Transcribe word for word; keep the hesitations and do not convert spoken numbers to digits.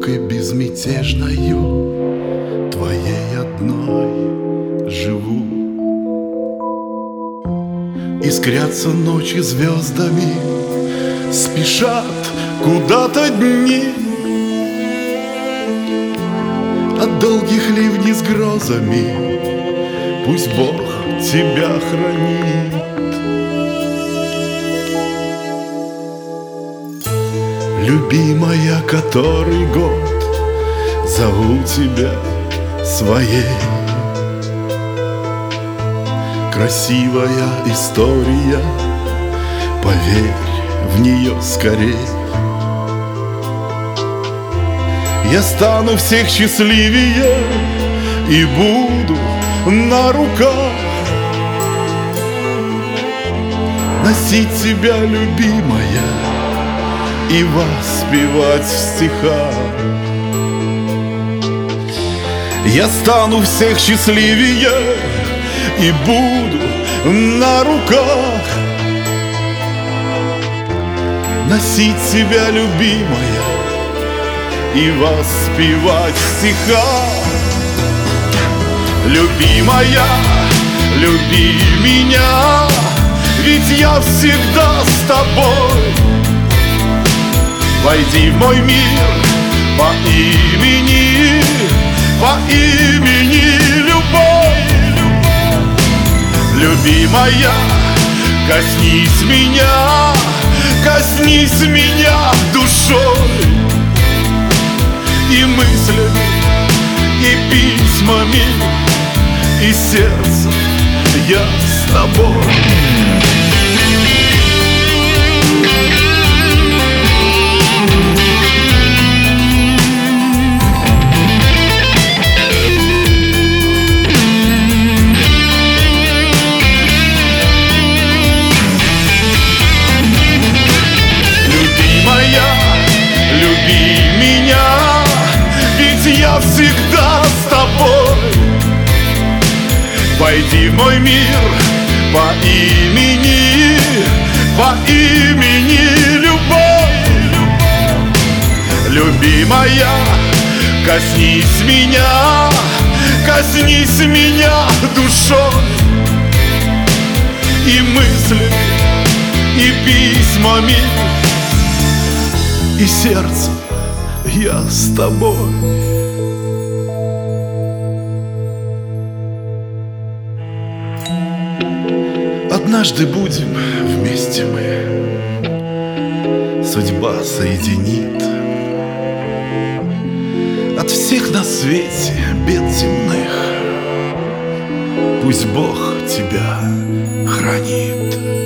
улыбкой безмятежною твоей одной живу. Искрятся ночи звездами, спешат куда-то дни, от долгих ливней с грозами пусть Бог тебя хранит. Любимая, который год зову тебя своей. Красивая история, поверь в нее скорей. Я стану всех счастливее и буду на руках носить тебя, любимая, и воспевать в стихах. Я стану всех счастливее и буду на руках носить тебя, любимая, и воспевать в стихах. Любимая, люби меня, ведь я всегда с тобой. Войди в мой мир по имени, по имени любовь. Любимая, коснись меня, коснись меня душой и мыслями, и письмами, и сердцем я с тобой. Люби меня, ведь я всегда с тобой. Войди в мой мир по имени, по имени любовь. Любимая, коснись меня, коснись меня душой и мыслями, и письмами, и сердцем я с тобой. Однажды будем вместе мы, судьба соединит. От всех на свете бед земных пусть Бог тебя хранит.